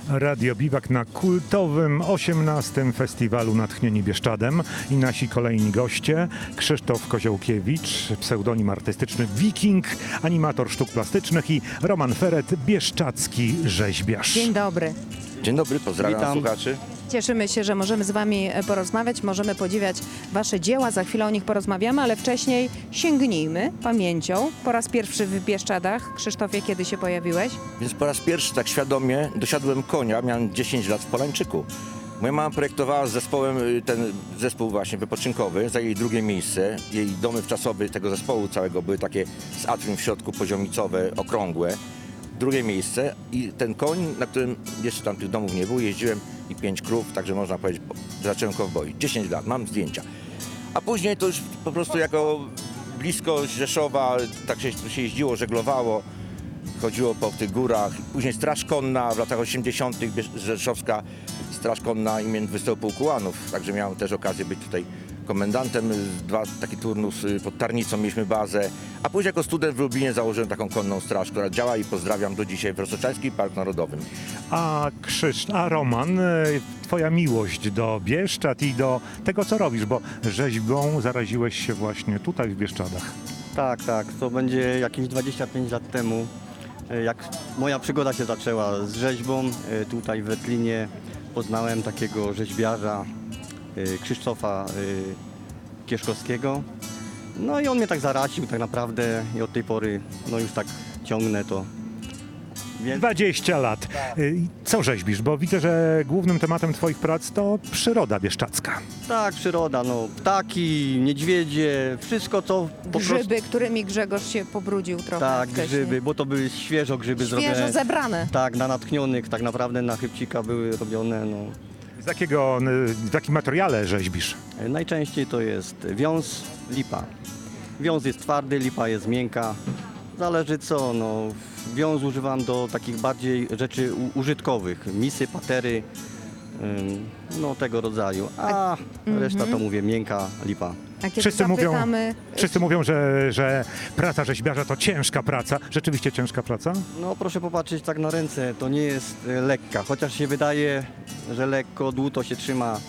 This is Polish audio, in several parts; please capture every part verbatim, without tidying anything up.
Radio Biwak na kultowym osiemnastym Festiwalu Natchnieni Bieszczadem i nasi kolejni goście: Krzysztof Koziołkiewicz, pseudonim artystyczny Wiking, animator sztuk plastycznych, i Roman Feret, bieszczadzki rzeźbiarz. Dzień dobry. Dzień dobry, pozdrawiam Witam. słuchaczy. Cieszymy się, że możemy z Wami porozmawiać, możemy podziwiać Wasze dzieła, za chwilę o nich porozmawiamy, ale wcześniej sięgnijmy pamięcią. Po raz pierwszy w Bieszczadach. Krzysztofie, kiedy się pojawiłeś? Więc po raz pierwszy tak świadomie dosiadłem konia, miałem dziesięć lat w Polańczyku. Moja mama projektowała z zespołem, y, ten zespół właśnie wypoczynkowy, zajęli drugie miejsce. Jej domy wczasowe tego zespołu całego były takie z atrium w środku, poziomicowe, okrągłe. Drugie miejsce i ten koń, na którym jeszcze tam tych domów nie było, jeździłem, i pięć krów, także można powiedzieć, że zacząłem kowboi. dziesięć lat, mam zdjęcia. A później to już po prostu jako bliskość Rzeszowa, tak się, się jeździło, żeglowało, chodziło po tych górach. Później Straż Konna w latach osiemdziesiątych, rzeszowska Straż Konna imię Występu Pułkułanów, także miałem też okazję być tutaj komendantem. Dwa taki turnus pod Tarnicą mieliśmy bazę, a później jako student w Lublinie założyłem taką konną straż, która działa, i pozdrawiam do dzisiaj w Rosoczańskim Parku Narodowym. A Krzysztof, a Roman, twoja miłość do Bieszczad i do tego, co robisz, bo rzeźbą zaraziłeś się właśnie tutaj w Bieszczadach. Tak, tak. To będzie jakieś dwadzieścia pięć lat temu, e, jak moja przygoda się zaczęła z rzeźbą. E, Tutaj w Wetlinie poznałem takiego rzeźbiarza, e, Krzysztofa e, Kieszkowskiego. No i on mnie tak zaraził tak naprawdę i od tej pory no już tak ciągnę to. Więc dwadzieścia lat. Y, Co rzeźbisz? Bo widzę, że głównym tematem twoich prac to przyroda bieszczadzka. tak, przyroda, no ptaki, niedźwiedzie, wszystko co po Grzyby, prostu... którymi Grzegorz się pobrudził trochę Tak, wcześniej. grzyby, bo to były świeżo grzyby Świeżo zrobione. zebrane. Tak, na natchnionych, tak naprawdę na chybcika były robione, no. Z jakiego, y, w jakim materiale rzeźbisz? Najczęściej to jest wiąz, lipa. Wiąz jest twardy, lipa jest miękka. Zależy co, no. Wiąz używam do takich bardziej rzeczy u- użytkowych. Misy, patery, ym, no tego rodzaju. A reszta to mówię, miękka lipa. A kiedy Wszyscy mówią, zapytamy, wszyscy mówią, że, że praca rzeźbiarza to ciężka praca. Rzeczywiście ciężka praca? No proszę popatrzeć tak na ręce, to nie jest e, lekka. Chociaż się wydaje, że lekko, dłuto się trzyma.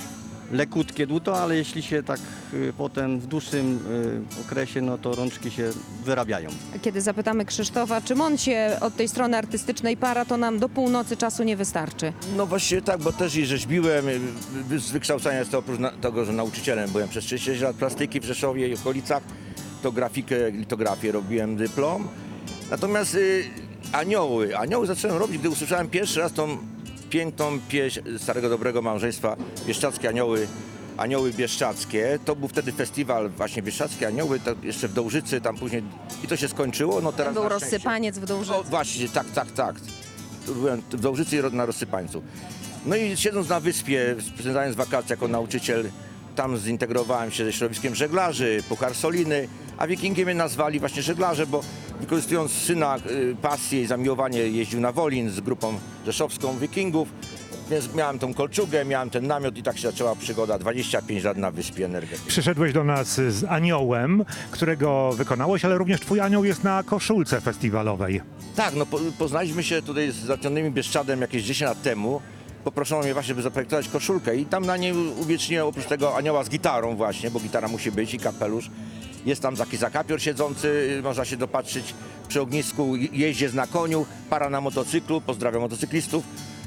Lekutkie dłuto, ale jeśli się tak y, potem w dłuższym y, okresie, no to rączki się wyrabiają. kiedy zapytamy Krzysztofa, czym on się od tej strony artystycznej para, to nam do północy czasu nie wystarczy. No właściwie tak, bo też i rzeźbiłem. y, Z wykształcenia jest to oprócz na, tego, że nauczycielem byłem przez trzydzieści lat plastyki w Rzeszowie i okolicach, to grafikę, litografię robiłem, dyplom. Natomiast y, anioły, anioły zacząłem robić, gdy usłyszałem pierwszy raz tą piękną pieśń Starego Dobrego Małżeństwa, Bieszczadzkie Anioły, Anioły Bieszczadzkie. To był wtedy festiwal właśnie Bieszczadzkie Anioły, to jeszcze w Dołżycy, tam później, i to się skończyło. No teraz Był na szczęście- rozsypaniec w Dołżycy. o, właśnie, tak, tak, tak. Tu byłem w Dołżycy i na Rozsypańcu. No i siedząc na wyspie, spędzając wakacje jako nauczyciel, tam zintegrowałem się ze środowiskiem żeglarzy, Puchar Soliny, a Wikingiem mnie nazwali właśnie żeglarze, bo wykorzystując syna, y, pasję i zamiłowanie, jeździł na Wolin z grupą rzeszowską Wikingów, więc miałem tą kolczugę, miałem ten namiot i tak się zaczęła przygoda, dwadzieścia pięć lat na wyspie energetycznej. Przyszedłeś do nas z aniołem, którego wykonałeś, ale również twój anioł jest na koszulce festiwalowej. Tak, no po, poznaliśmy się tutaj z Zatchnionymi Bieszczadem jakieś dziesięć lat temu. Poproszono mnie właśnie, by zaprojektować koszulkę i tam na niej uwieczniłem oprócz tego anioła z gitarą właśnie, bo gitara musi być i kapelusz. Jest tam taki zakapior siedzący, można się dopatrzyć przy ognisku, je- jeździec na koniu, para na motocyklu, pozdrawiam motocyklistów.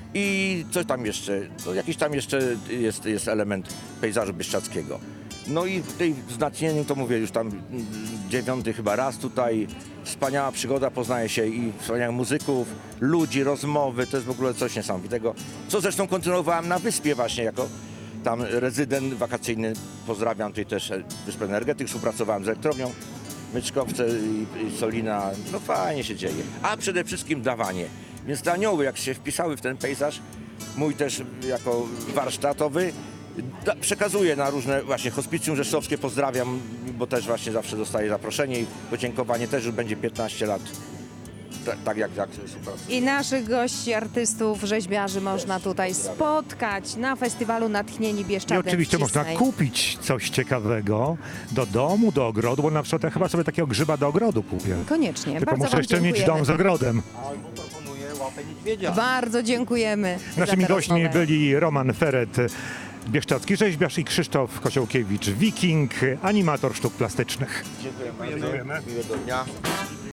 I coś tam jeszcze, no jakiś tam jeszcze jest, jest element pejzażu bieszczadzkiego. No i w tej wzmacnieniu to mówię już tam mm, dziewiąty chyba raz tutaj. Wspaniała przygoda, poznaje się i wspaniałych muzyków, ludzi, rozmowy, to jest w ogóle coś niesamowitego. Co zresztą kontynuowałem na wyspie właśnie jako tam rezydent wakacyjny. Pozdrawiam tutaj też Wyspę Energetyk, współpracowałem z elektrownią, Myczkowce i, i Solina, no fajnie się dzieje. A przede wszystkim dawanie. Więc te anioły, jak się wpisały w ten pejzaż, mój też jako warsztatowy, da, przekazuję na różne właśnie hospicjum rzeszowskie, pozdrawiam, bo też właśnie zawsze dostaję zaproszenie i podziękowanie też już będzie piętnaście lat. Tak, tak jak, jak współpracuję. I naszych gości, artystów, rzeźbiarzy można tutaj spotkać na festiwalu Natchnieni I Bieszczadem oczywiście w można Cisnej. kupić coś ciekawego do domu, do ogrodu, bo na przykład ja chyba sobie takiego grzyba do ogrodu kupię. Koniecznie. Tylko Bardzo muszę wam jeszcze mieć dziękujemy. dom z ogrodem. Albo proponuję łapę niedźwiedzia. Bardzo dziękujemy. za Naszymi tę gośćmi rozmowę. byli Roman Feret, bieszczadzki rzeźbiarz, i Krzysztof Koziołkiewicz, wiking, animator sztuk plastycznych. Dziękuję bardzo. Miłego dnia.